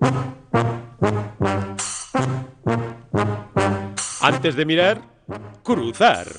Antes de mirar, cruzar.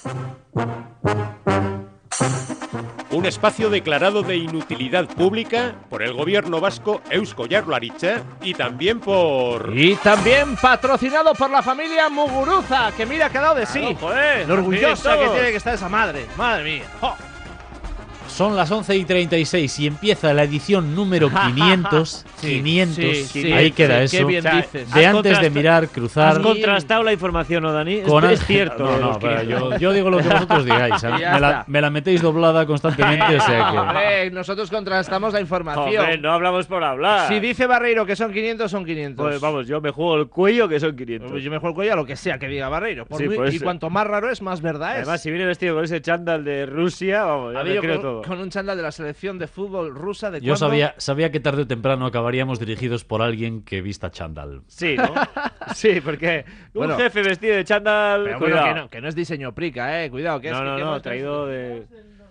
Un espacio declarado de inutilidad pública por el gobierno vasco Eusko Jaurlaritza y también por... Y también patrocinado por la familia Muguruza, que mira que ha dado de sí. Joder, Lo orgullosa que todos. tiene que estar esa madre. Madre mía. ¡Oh! Son las 11:36 y empieza la edición número 500. Sí, 500. sí, Ahí sí, queda qué eso. bien O sea, dices. De Has antes de mirar, cruzar. Has contrastado la información, ¿no, Dani? con Es cierto. No, de no, los pero 500. yo digo lo que vosotros digáis. Y ya está. Me la metéis doblada constantemente, o sea que... Hombre, nosotros contrastamos la información. Joder, no hablamos por hablar. Si dice Barreiro que son 500, son 500. Pues vamos, yo me juego el cuello que son 500. Pues yo me juego el cuello a lo que sea que diga Barreiro. Sí, pues- y cuanto más raro es, más verdad es. Además, si viene vestido con ese chándal de Rusia, vamos, ya Ha me habido creo con, todo. con un chándal de la selección de fútbol rusa de Yo cuándo? sabía que tarde o temprano acabaríamos dirigidos por alguien que vista chándal. Sí, ¿no? Sí, porque Bueno. un jefe vestido de chándal, Pero bueno, cuidado. que no es diseño prica, cuidado. Que es No, que no, hemos- traído de...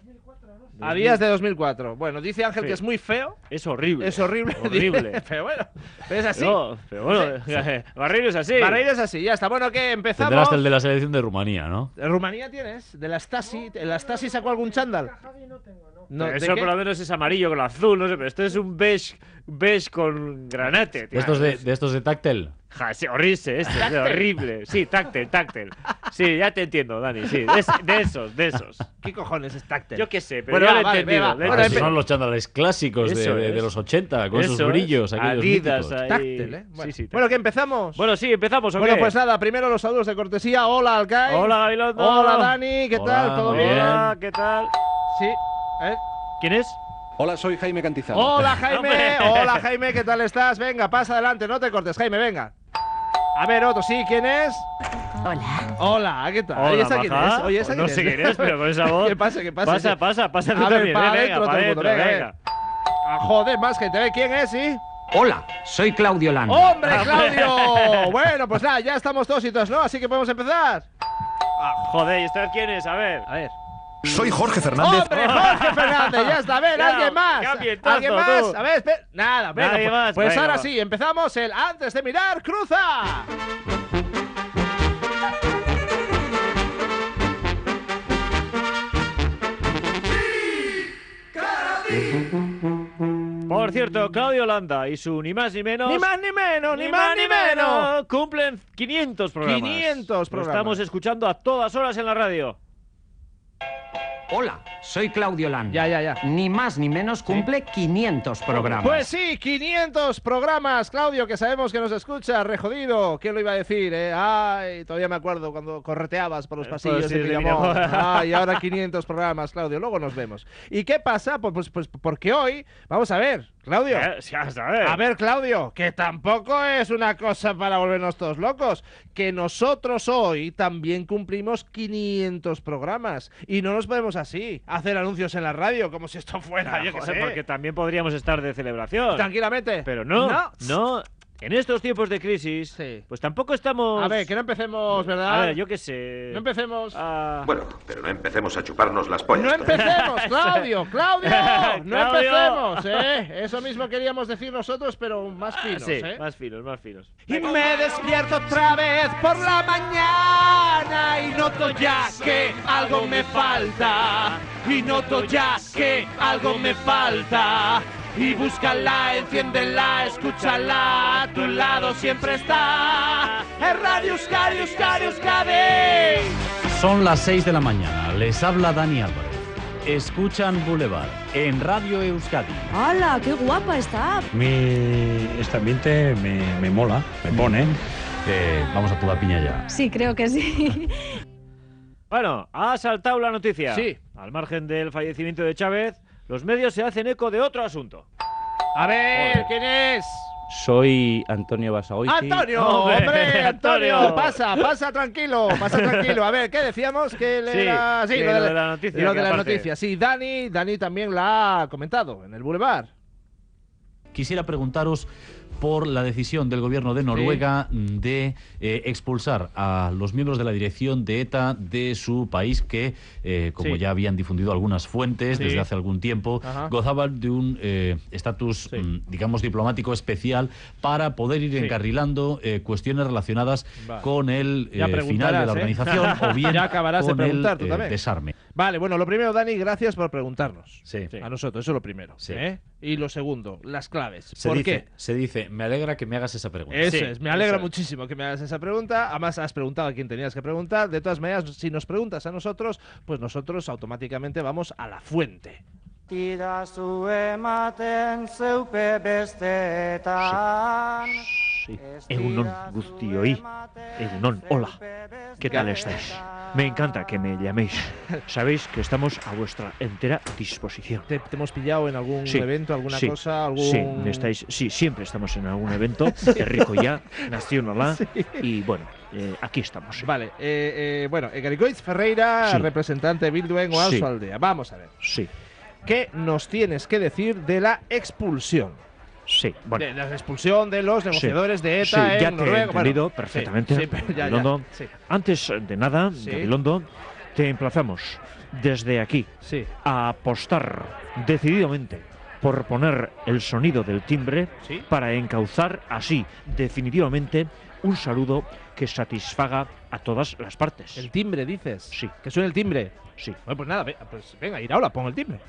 A días de 2004. Bueno, dice Ángel Sí. que es muy feo. Es horrible. Es horrible. Horrible. dice, pero bueno, pero es así. No, pero bueno, Barreiro es así. Barreiro es así, ya está. Bueno, ¿qué? Empezamos. Tendrás el de la selección de Rumanía, ¿no? ¿De Rumanía tienes? ¿De la Stasi? ¿En la Stasi sacó algún chándal? No, Pero ¿de eso qué? por lo menos es amarillo con azul, no sé, pero esto es un beige con granate. tío. De estos de táctil. Ja, sí, horrible, esto es horrible. Sí, táctil. Sí, ya te entiendo, Dani, sí, de esos. ¿Qué cojones es táctil? Yo qué sé, pero Bueno, ya va, lo he vale, entendido. va. lo he Bueno, entendido. Son los chándales clásicos Eso de es. los 80, con sus Eso es. brillos, aquellos Adidas, míticos. ahí. Táctil, ¿eh? Bueno, Sí, sí, bueno, ¿qué empezamos? Bueno, sí, empezamos, ¿o Bueno, qué? pues nada, primero los saludos de cortesía. Hola, Alcai. Hola, Gabilondo. Hola, Dani. ¿Qué Hola, tal? ¿Todo muy bien? bien. Hola, ¿qué tal? Sí. ¿Eh? ¿Quién es? Hola, soy Jaime Cantizano. Hola, Jaime. Hombre. Hola, Jaime. ¿Qué tal estás? Venga, pasa adelante. No te cortes, Jaime. Venga. A ver, otro. Sí, ¿quién es? Hola. Hola, ¿qué tal? Hola, Oye, ¿esa quién maja. es? Oye, ¿esa No quién sé es? quién es, pero con esa voz. ¿Qué pasa? ¿Qué pasa? Pasa tú A ver, también, pa' venga, adentro pa' todo el mundo, adentro, venga. Ah, joder, más gente. A ver, ¿quién es? ¿Sí? Hola, soy Claudio Landa. ¡Hombre, Claudio! Bueno, pues nada, ya estamos todos y todas, ¿no? Así que podemos empezar. Joder, ¿y esta quién es? A ver. A ver. Soy Jorge Fernández. ¡Hombre, Jorge Fernández! Ya está, a ver, Ya, ¿alguien más? qué ambientazo, ¿Alguien más? tú. A ver, nada, venga, Nadie más, pues venga, ahora va. sí, empezamos el Antes de mirar, cruza. Por cierto, Claudio Landa y su ni más ni menos. Ni más ni menos, ni más ni menos. Cumplen 500 programas. 500 Lo programas. estamos escuchando a todas horas en la radio. Hola, soy Claudio Landa. Ya. Ni más ni menos cumple 500 programas. Pues sí, 500 programas, Claudio, que sabemos que nos escucha, re jodido. ¿Quién lo iba a decir, Ay, todavía me acuerdo cuando correteabas por los pasillos sí, de de Villamón. Villamón. Ay, ahora 500 programas, Claudio, luego nos vemos. ¿Y qué pasa? Pues porque hoy, vamos a ver, Claudio. Sí, a saber. A ver, Claudio, que tampoco es una cosa para volvernos todos locos, que nosotros hoy también cumplimos 500 programas y no nos podemos así hacer anuncios en la radio como si esto fuera, yo qué sé, Joder, porque también podríamos estar de celebración. tranquilamente. Pero no. En estos tiempos de crisis, Sí. pues tampoco estamos. A ver, que no empecemos, ¿verdad? A ver, yo qué sé. No empecemos. Ah, Bueno, pero no empecemos a chuparnos las pollas. No por ejemplo. empecemos, Claudio, Claudio, no Claudio. empecemos, Eso mismo queríamos decir nosotros, pero más finos, sí, más finos. Y me despierto otra vez por la mañana y noto ya que algo me falta. Y noto ya que algo me falta. Y búscala, enciéndela, escúchala, a tu lado siempre está. Es Radio Euskadi, Euskadi, Euskadi. Son las 6 de la mañana. Les habla Dani Álvarez. Escuchan Boulevard en Radio Euskadi. ¡Hala, qué guapa está! Este ambiente me mola, me pone. Vamos a toda piña ya. Sí, creo que sí. Bueno, ha saltado la noticia. Sí. Al margen del fallecimiento de Chávez, los medios se hacen eco de otro asunto. A ver, ¿quién es? Soy Antonio Basagoiti. ¡Antonio! Hombre, ¡Hombre, Antonio! Antonio. Pasa tranquilo, pasa tranquilo. A ver, ¿qué decíamos? Que él Sí, era... sí, lo de la noticia, Lo que de la aparte- noticia, sí. Dani también la ha comentado en el Boulevard. Quisiera preguntaros por la decisión del gobierno de Noruega de expulsar a los miembros de la dirección de ETA de su país que, como ya habían difundido algunas fuentes desde hace algún tiempo, gozaban de un estatus, digamos, diplomático especial para poder ir encarrilando cuestiones relacionadas con el final de la organización o bien ya acabarás con de preguntar, el tú también. desarme. Vale, bueno, lo primero, Dani, gracias por preguntarnos. Sí. A nosotros, eso es lo primero. Sí. Y lo segundo, las claves. Se ¿Por dice, qué? Se dice, me alegra que me hagas esa pregunta. Eso es, me alegra muchísimo que me hagas esa pregunta. Además, has preguntado a quien tenías que preguntar. De todas maneras, si nos preguntas a nosotros, pues nosotros automáticamente vamos a la fuente. Egunon guztioi. Egunon, hola. ¿Qué tal estáis? Me encanta que me llaméis. Sabéis que estamos a vuestra entera disposición. ¿Te hemos pillado en algún evento, alguna cosa? Sí, siempre estamos en algún evento. Rico ya, Nacionalá. Y bueno, aquí estamos. Vale, bueno, Garicoitz Ferreira, representante de Bildu en Oarsoaldea. Vamos a ver. Sí. ¿Qué nos tienes que decir de la expulsión? Sí, bueno. De la expulsión de los negociadores de ETA en ya Noruega. Te he entendido perfectamente. Gabilondo. Antes de nada, Gabilondo, te emplazamos desde aquí a apostar decididamente por poner el sonido del timbre para encauzar así definitivamente un saludo que satisfaga a todas las partes. ¿El timbre, dices? Sí. ¿Que suene el timbre? Sí. Bueno, pues nada, pues venga, Iraola, pon el timbre.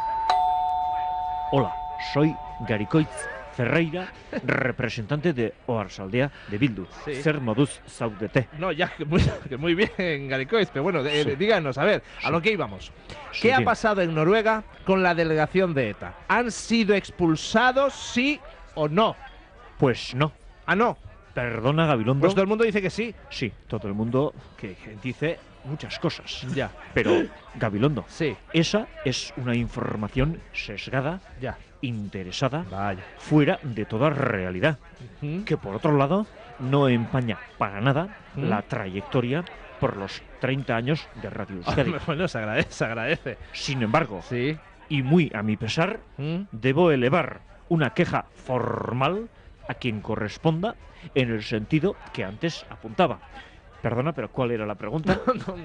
Hola, soy Garicoitz Ferreira, representante de Oarsoaldea de Bildu. Zer moduz zaudete. No, ya, que muy bien, Garicoitz, pero bueno, díganos, a ver, a lo que íbamos. ¿Qué ha pasado en Noruega con la delegación de ETA? ¿Han sido expulsados, sí o no? Pues no. ¿Ah, no? Perdona, Gabilondo. Pues todo el mundo dice que sí. Sí, todo el mundo que dice muchas cosas. Ya. Pero, Gabilondo, sí, esa es una información sesgada, interesada, fuera de toda realidad, que por otro lado no empaña para nada la trayectoria por los 30 años de Radio Euskadi. Bueno, se agradece. Sin embargo, y muy a mi pesar, debo elevar una queja formal a quien corresponda en el sentido que antes apuntaba. Perdona, pero ¿cuál era la pregunta?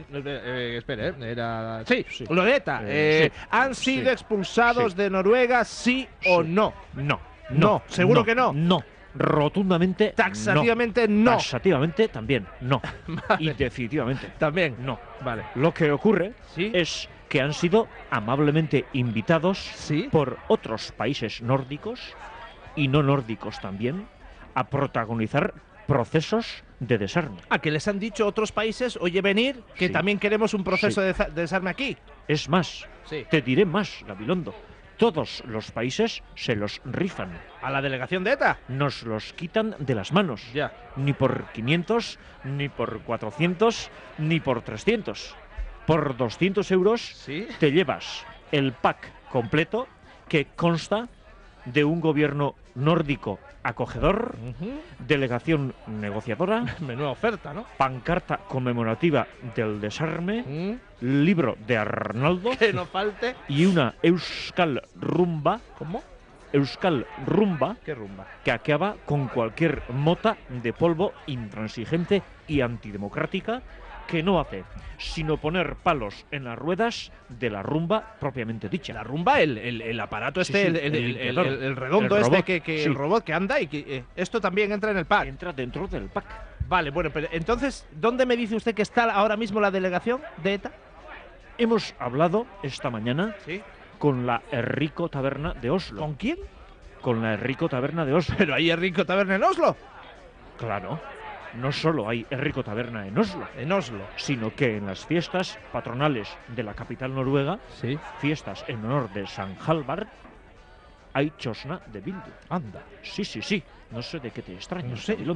Espere, era... Sí, lo de ETA. ¿Han sido expulsados de Noruega, sí o no? No. ¿Seguro que no? No. Rotundamente taxativamente no. Taxativamente también no. Y definitivamente también no. Vale. Lo que ocurre es que han sido amablemente invitados por otros países nórdicos y no nórdicos también a protagonizar procesos de desarme. ¿A que les han dicho otros países, oye, venir, que también queremos un proceso de desarme aquí? Es más, te diré más, Gabilondo. Todos los países se los rifan. ¿A la delegación de ETA? Nos los quitan de las manos. Ni por 500, ni por 400, ni por 300. Por 200 euros te llevas el pack completo que consta de un gobierno nórdico acogedor, delegación negociadora, menuda oferta, ¿no? Pancarta conmemorativa del desarme, libro de Arnaldo, que no falte, y una Euskal Rumba. ¿Cómo? Euskal Rumba. ¿Qué rumba? Que acaba con cualquier mota de polvo intransigente y antidemocrática que no hace sino poner palos en las ruedas de la rumba propiamente dicha. La rumba, el aparato este, el redondo, el robot, el robot que anda y que esto también entra en el pack. Entra dentro del pack. Vale, bueno, pero entonces, ¿dónde me dice usted que está ahora mismo la delegación de ETA? Hemos hablado esta mañana con la Herrico Taberna de Oslo. ¿Con quién? Con la Herrico Taberna de Oslo. ¿Pero hay Herrico Taberna en Oslo? Claro. No solo hay Herrico Taberna en Oslo, sino que en las fiestas patronales de la capital noruega, fiestas en honor de San Halvard, hay Chosna de Bildu. Anda. Sí. No sé de qué te extrañas, no sé.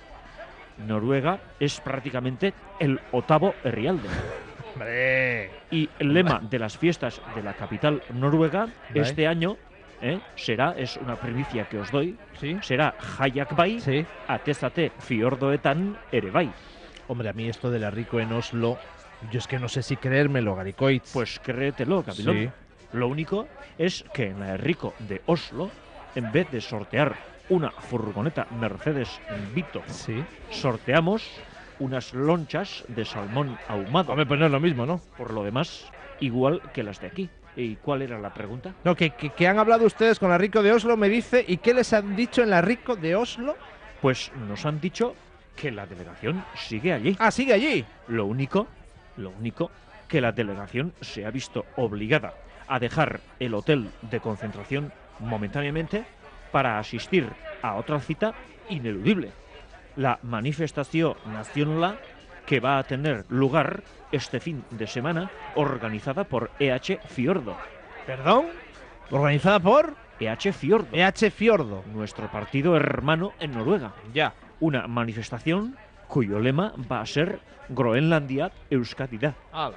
Noruega es prácticamente el octavo Herrialde. Y el lema de las fiestas de la capital noruega este año es una primicia que os doy, será Hayak Bai, atezate fiordoetan ere bai. Hombre, a mí esto de la Rico en Oslo, yo es que no sé si creérmelo, Garicoitz. Pues créetelo, Gabilondo. Lo único es que en la Rico de Oslo, en vez de sortear una furgoneta Mercedes Vito. Sí. Sorteamos unas lonchas de salmón ahumado. Hombre, pues no es lo mismo, ¿no? Por lo demás, igual que las de aquí. ¿Y cuál era la pregunta? No, que han hablado ustedes con la Rico de Oslo, me dice. ¿Y qué les han dicho en la Rico de Oslo? Pues nos han dicho que la delegación sigue allí. Ah, sigue allí. Lo único que la delegación se ha visto obligada a dejar el hotel de concentración momentáneamente para asistir a otra cita ineludible, la manifestación nacional que va a tener lugar este fin de semana, organizada por EH Fiordo. ¿Perdón? ¿Organizada por? EH Fiordo. EH Fiordo. Nuestro partido hermano en Noruega. Ya. Una manifestación cuyo lema va a ser Groenlandia Euskadida.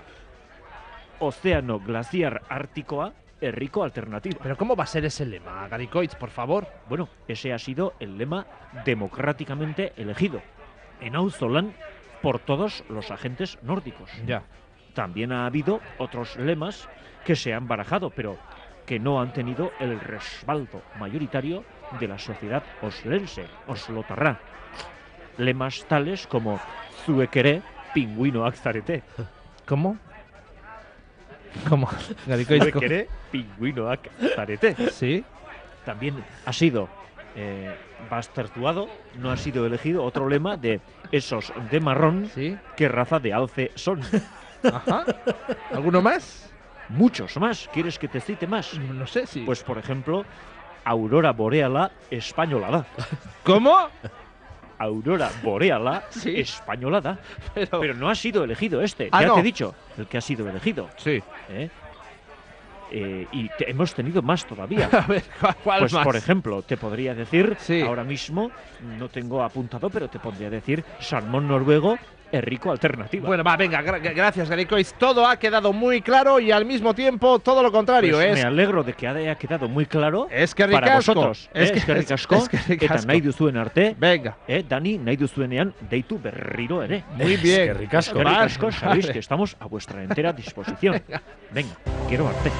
Océano Glaciar Árticoa Herriko Alternativa. ¿Pero cómo va a ser ese lema, Garicoitz, por favor? Bueno, ese ha sido el lema democráticamente elegido en Auzolan por todos los agentes nórdicos. Ya. También ha habido otros lemas que se han barajado, pero que no han tenido el respaldo mayoritario de la sociedad oslense, oslotarrá. Lemas tales como Zuekere, pingüino akzarete. ¿Cómo? ¿Cómo? Zuekere, pingüino akzarete. Sí. También ha sido bastertuado, no ha sido elegido otro lema de esos de marrón, ¿sí? ¿Qué raza de alce son? Ajá. ¿Alguno más? Muchos más. ¿Quieres que te cite más? No sé si. Pues, por ejemplo, Aurora Boreala españolada. ¿Cómo? Aurora Boreala sí. españolada. Pero no ha sido elegido este. Ah, ya no. te he dicho, el que ha sido elegido. Sí. Y hemos tenido más todavía. A ver, ¿cuál pues, más? por ejemplo, te podría decir, sí. ahora mismo, no tengo apuntado, pero te podría decir salmón noruego Herriko Alternativa. Bueno, va, venga, gracias, Garicoitz. Todo ha quedado muy claro y al mismo tiempo todo lo contrario. Pues me alegro de que haya quedado muy claro es que para vosotros. Es que ricasco. Eta nahi duzuen arte. Venga. Dani, nahi duzuenean, deitu berriro ere. Muy bien. Es que ricasco. Ricasco, sabéis que estamos a vuestra entera disposición. Venga, quiero arte.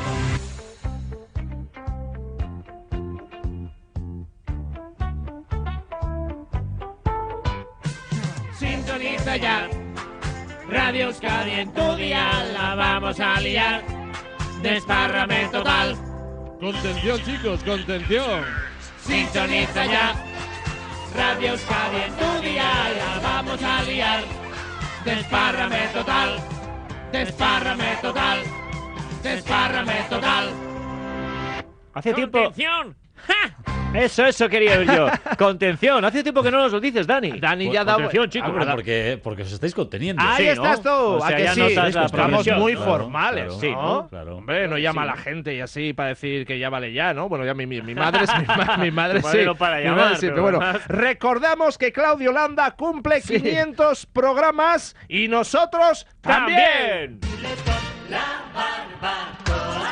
Sintoniza ya Radio Euskadi en tu dial, la vamos a liar. Desparrame total. Contención, chicos, contención. Sintoniza ya Radio Euskadi en tu dial, la vamos a liar. Desparrame total. Desparrame total. Desparrame total. Hace tiempo. ¡Contención! ¡Ja! Eso quería ver yo. Contención. Hace tiempo que no nos lo dices, Dani. Dani ya da. Contención, chicos. Porque os estáis conteniendo. Ahí sí, estás tú. O sea, ¿A que ya sí? notas la Estamos progresión. muy Claro, formales, claro, sí, ¿no? Claro. Hombre, no llama a la gente y así para decir que ya vale ya, ¿no? Bueno, ya mi madre es mi madre Tu sí. madre no para Mi llamar, madre sí, pero bueno, recordamos que Claudio Landa cumple 500 programas y nosotros también. La barbacoa,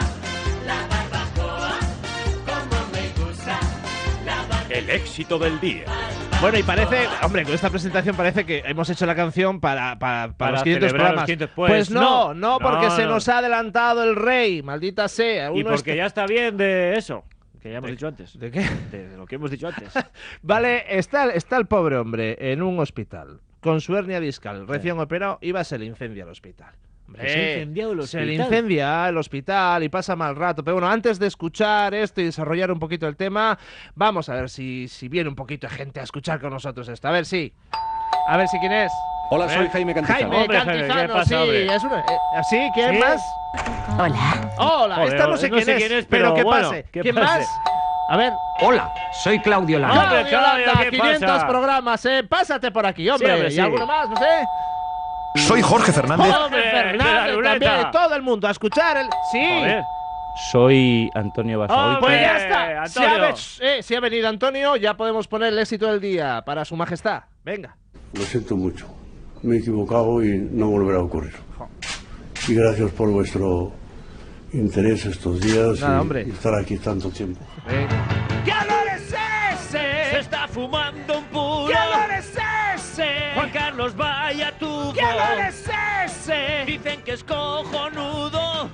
como me gusta, la barbacoa. El éxito del día. Bueno, y parece, hombre, con esta presentación parece que hemos hecho la canción para los 500 programas. Los 500, pues no, porque se no. nos ha adelantado el rey, maldita sea. Y porque ya está bien de eso, que ya hemos dicho antes. ¿De qué? De lo que hemos dicho antes. Vale, está el pobre hombre en un hospital, con su hernia discal, recién operado, y se le incendia el hospital. Se ha incendiado el Se hospital. le incendia el hospital y pasa mal rato. Pero bueno, antes de escuchar esto y desarrollar un poquito el tema, vamos a ver si viene un poquito de gente a escuchar con nosotros esto. A ver si quién es. Hola, soy Jaime Cantizano. Jaime Hombre, Jaime, Cantizano, ¿qué pasa, sí. hombre? Es una, ¿sí? ¿Quién ¿Sí? más? Hola. Hola, Joder, esta no sé quién es, pero que bueno, pase. que ¿Quién pase. más? A ver. Hola, soy Claudio Landa. Hombre, Claudio Claudio, Landa, ¿qué 500 pasa? programas, Pásate por aquí, hombre. Sí, hombre, ¿Y sí. alguno más? No sé. Soy Jorge Fernández. ¡Hombre, Fernández la ruleta! también, todo el mundo a escuchar el. Sí. Joder. Soy Antonio Basagoiti. Pues ya ¡Hombre, está. Antonio! Si ha venido Antonio, ya podemos poner el éxito del día para su majestad. Venga. Lo siento mucho. Me he equivocado y no volverá a ocurrir. Y gracias por vuestro interés estos días Nada, y hombre. estar aquí tanto tiempo. ¿Qué olor es ese? Se está fumando un puro. ¿Qué olor es ese? Juan Carlos, vaya tu. ¿Qué olor es ese? Dicen que es cojonudo.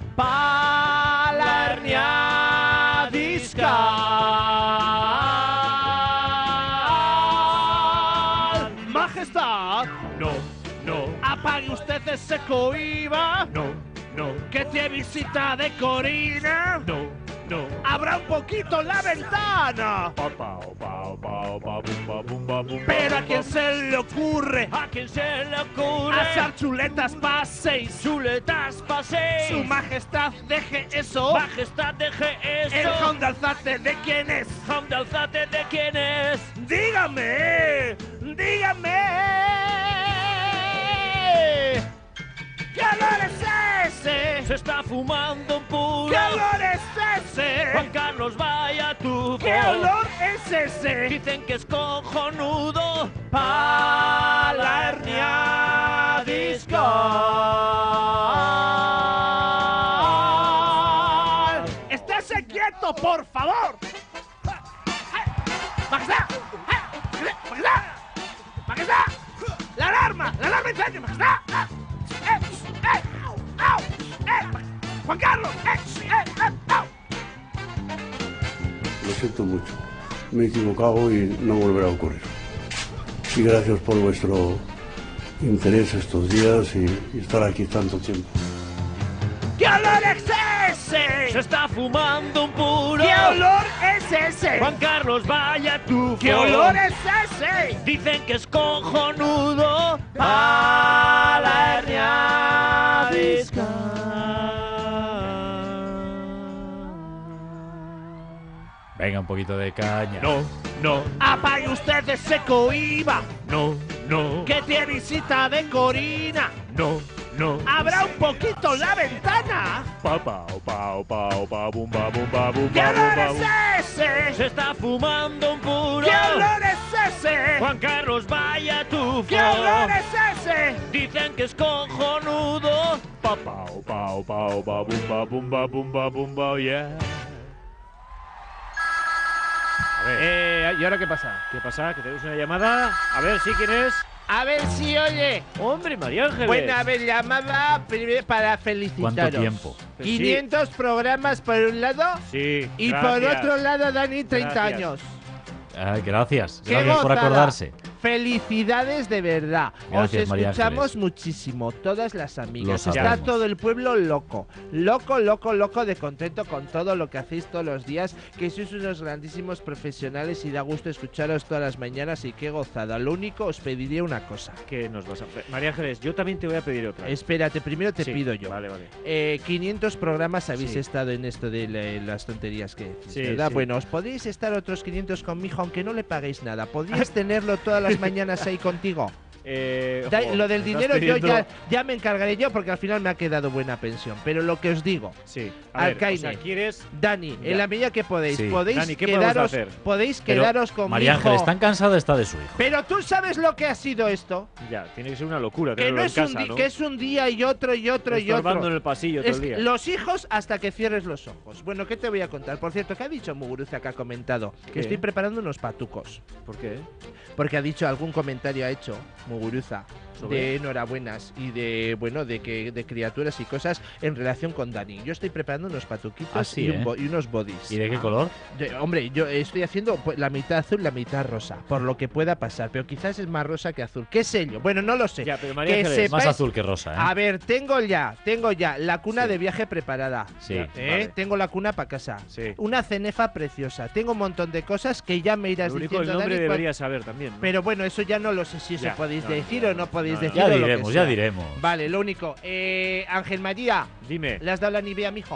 Pa' la hernia discal. Majestad, no, apague usted ese coiba. no, Que tiene visita de Corina. no. Abra un poquito la ventana. Pero a quien se le ocurre, hacer chuletas pa' 6. Su majestad deje eso. El Honda Alzate de quién es. Dígame. ¿Qué olor es ese? Se está fumando un puro. ¿Qué olor es ese? Juan Carlos, vaya tú. ¿Qué olor es ese? Dicen que es cojonudo. Pa' la hernia discal. ¡Estése quieto, por favor! ¡Majestad! ¡Majestad! ¡La alarma incendio, majestad! ¡Juan Carlos! Lo siento mucho. Me he equivocado y no volverá a ocurrir. Y gracias por vuestro interés estos días y estar aquí tanto tiempo. ¿Qué olor es ese? Se está fumando un puro. ¿Qué olor es ese? Juan Carlos, vaya tú. ¿Qué olor es ese? Dicen que es cojonudo. Pa' la hernia discal. Venga, un poquito de caña. No, Apague usted ese coiba. no. Que tiene visita de Corina. No. Abra un poquito la ventana. ¿Qué olor es ese? Se está fumando un puro. ¿Qué olor es ese? Juan Carlos, vaya tú. ¿Qué olor es ese? Dicen que es cojonudo. Yeah. A ver. ¿Y ahora qué pasa? ¿Qué pasa? ¿Que tenemos una llamada? A ver, ¿sí quién es? A ver si oye. Hombre, María Ángeles. Bueno, a ver, llamada primero para felicitaros. ¿Cuánto tiempo? 500 programas por un lado. Sí. Y gracias. por otro lado, Dani, 30 Gracias. años. Gracias. ¡Qué Gracias por gozada! acordarse. Felicidades de verdad. Gracias, Os María escuchamos Ángeles. muchísimo, todas las amigas. Lo Está sabemos. todo el pueblo loco. Loco de contento con todo lo que hacéis todos los días. Que sois unos grandísimos profesionales y da gusto escucharos todas las mañanas y qué gozada. Lo único, os pediría una cosa. ¿Qué nos vas a hacer? María Ángeles, yo también te voy a pedir otra. Espérate, primero te Sí, pido yo. Vale. 500 programas habéis Sí. estado en esto de las tonterías que decís, Sí, ¿verdad? sí. Bueno, os podéis estar otros 500 con mi hijo, aunque no le paguéis nada. Podríais tenerlo todas las mañanas ahí contigo. Lo del dinero yo ya me encargaré yo, porque al final me ha quedado buena pensión. Pero lo que os digo, Sí. A ver, Alcaine, o sea, ¿quieres? Dani, Ya. en la medida que podéis, Sí. podéis Dani, ¿qué podemos quedaros, hacer? con María mi hijo. Ángeles, tan cansada está de su hijo. Pero tú sabes lo que ha sido esto. Ya, tiene que ser una locura Que tenerlo no en es casa, un ¿no? que es un día y otro y otro y Estorbando otro. en el pasillo todo Es el día. los hijos hasta que cierres los ojos. Bueno, ¿qué te voy a contar? Por cierto, ¿qué ha dicho Muguruza que ha comentado? Que ¿Qué? estoy preparando unos patucos. ¿Por qué? Porque ha dicho algún comentario, ha hecho Muguruza ¿Sobre? de enhorabuenas y de de criaturas y cosas en relación con Dani. Yo estoy preparando unos patuquitos Ah, sí, y unos bodies. ¿Y de qué color? Hombre, yo estoy haciendo pues, la mitad azul, la mitad rosa, por lo que pueda pasar, pero quizás es más rosa que azul. ¿Qué sé yo? Bueno, no lo sé. Ya, pero María Que Ángeles, Más sepáis- azul que rosa, ¿eh? A ver, tengo ya la cuna Sí. de viaje preparada. Sí. Vale. Tengo la cuna para casa. Sí. Una cenefa preciosa. Tengo un montón de cosas que ya me irás Lo único, diciendo, el nombre Dani, debería saber también, ¿no? Pero bueno, eso ya no lo sé si Ya, eso podéis no, decir no, o no podéis no, decir. Ya o lo que diremos, sea. ya diremos. Vale, lo único. Ángel María, Dime. ¿le has dado la Nivea a mi hijo?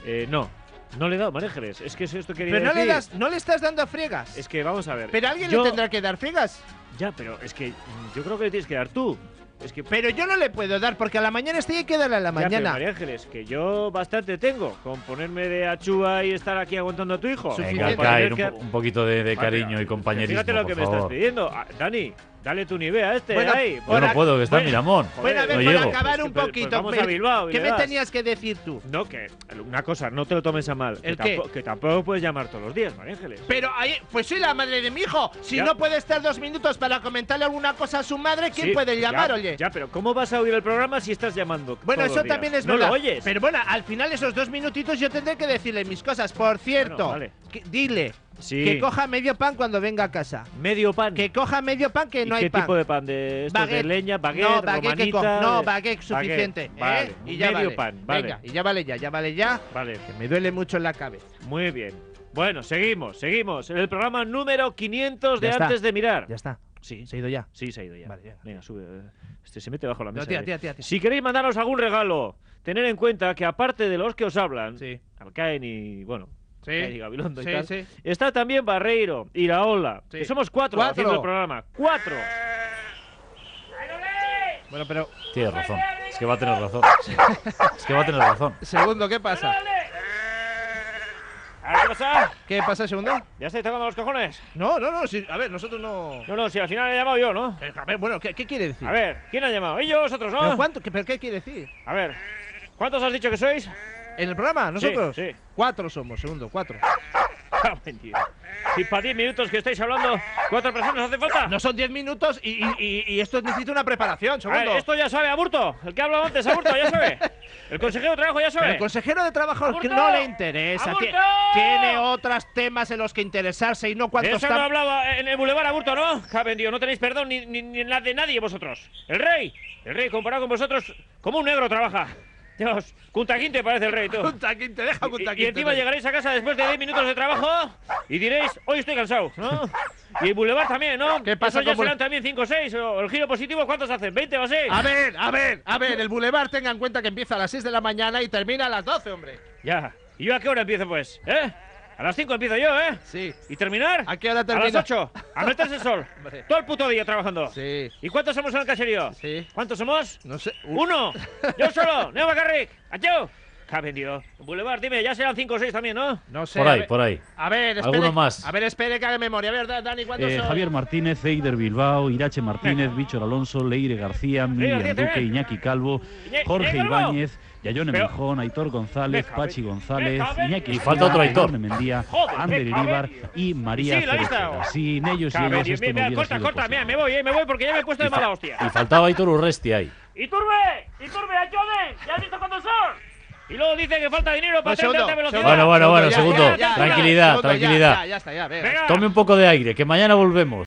No le he dado, María Ángeles. Es que esto quería Pero decir. no le estás dando friegas. Es que vamos a ver. Pero alguien yo- le tendrá que dar friegas. Ya, pero es que yo creo que le tienes que dar tú. Es que Pero yo no le puedo dar porque a la mañana estoy hay que darle a la Ya, pero mañana. María Ángeles, que yo bastante tengo con ponerme de achúa y estar aquí aguantando a tu hijo. Venga, Suficiente. Alcaine, un poquito de cariño y compañerismo, Fíjate lo que por me estás favor. pidiendo. Dani, dale tu nivel a este. Bueno, ahí. Yo no puedo, que está en Miramón. Bueno, a ver, no para llego. acabar Pues un pues poquito. vamos a Bilbao y ¿Qué le me das. tenías que decir tú? No, que una cosa, no te lo tomes a mal. ¿El que, qué? que tampoco puedes llamar todos los días, María Ángeles. Pero pues soy la madre de mi hijo. Si Ya. no puede estar 2 minutos para comentarle alguna cosa a su madre, ¿quién Sí, puede llamar, ya, oye? Ya, pero ¿cómo vas a oír el programa si estás llamando? Bueno, todos eso los días? también es no verdad. lo oyes. Pero bueno, al final esos 2 minutitos yo tendré que decirle mis cosas. Por cierto, Bueno, vale. dile Sí. Que coja medio pan cuando venga a casa. Medio pan. Que coja medio pan que no hay ¿Qué pan. tipo de pan? ¿De estos de leña, baguette, no, baguette que romanita? no, baguette suficiente. Vale, Y ya medio vale. pan, vale. Venga, y ya vale ya. Vale. Que me duele mucho en la cabeza. Muy bien. Bueno, seguimos. En el programa número 500 de Ya está. Antes de Mirar. Ya está. Sí. ¿Se ha ido ya? Sí, se ha ido ya. Vale, ya. Venga, sube. Se mete bajo la mesa. No, tía. Si queréis mandarnos algún regalo, tened en cuenta que aparte de los que os hablan, Sí. Alcaen y, bueno, Sí. Alcaen y Gabilondo y Sí, tal, sí. está también Barreiro, Iraola, Sí. que somos 4 haciendo el programa. 4. Bueno, pero. Tienes razón. Es que va a tener razón. Segundo, ¿qué pasa? ¿Qué pasa? ¿Qué pasa, segundo? ¿Ya estáis tocando los cojones? No, sí, a ver, nosotros no. No, si al final he llamado yo, ¿no? A ver, bueno, ¿qué quiere decir? A ver, ¿quién ha llamado? Ellos, vosotros, ¿no? ¿Pero qué quiere decir? A ver, ¿cuántos has dicho que sois? ¿En el programa? ¿Nosotros? Sí. 4 somos, segundo, 4. Mentira. Si para 10 minutos que estáis hablando, 4 personas hace falta. No son 10 minutos y esto necesita una preparación, A segundo. ver, esto ya sabe Aburto, el que ha hablado antes, Aburto, ya sabe. El consejero de trabajo ya sabe. Pero el consejero de trabajo ¡Aburto! que no le interesa. ¡Aburto! Tiene otros temas en los que interesarse y no De cuántos eso no hablaba en el Boulevard Aburto, ¿no? Que ha vendido, no tenéis perdón ni en la de nadie vosotros. El rey comparado con vosotros, como un negro trabaja. Dios, Cuntaquinte parece el rey, tú. Cuntaquinte, deja Cuntaquinte. Y encima llegaréis a casa después de 10 minutos de trabajo y diréis, hoy estoy cansado, ¿no? Y el Boulevard también, ¿no? ¿Qué pasa Esos ya con serán también 5 o 6. O el giro positivo, ¿cuántos hacen? ¿20 o 6? A ver, el Boulevard tenga en cuenta que empieza a las 6 de la mañana y termina a las 12, hombre. Ya. ¿Y yo a qué hora empiezo, pues? A las 5 empiezo yo, ¿eh? Sí. ¿Y terminar? ¿A qué hora termina? A las 8. A meterse el sol. Hombre. Todo el puto día trabajando. Sí. ¿Y cuántos somos en el caserío? Sí. ¿Cuántos somos? No sé. 1. Yo solo. Neo Bacarric. ¡Achó! ¿Qué ha vendido? Boulevard, dime, ya serán 5 o 6 también, ¿no? No sé. Por ahí. A ver, espere. ¿Alguno más? A ver, espere que haga memoria. A ver, Dani, ¿cuántos son? Javier Martínez, Eider Bilbao, Irache Martínez, Víctor Alonso, Leire García, Miriam García, Duque, Iñaki Calvo, Jorge Calvo. Ibáñez, Yayone Pero- Menjón, Aitor González, Deja, Pachi González, deja, Iñaki Y falta otro Aitor. Jorge Mendía, Joder, Ander deja, Iríbar y María Sí, la lista. Cerejera. Sin ellos y Cabe, ellas esto no mira, hubiera corta, sido corta, posible. mira, me voy porque ya me he puesto de mala hostia. Y faltaba Aitor Urresti ahí. ¡Iturbe! ¡Ayude! ¿Ya has visto cuántos son? Y luego dice que falta dinero para Pues segundo, hacer alta velocidad. Bueno, ya, segundo. ya, Tranquilidad, segundo, tranquilidad. Ya está, ya, venga. Venga. Tome un poco de aire, que mañana volvemos.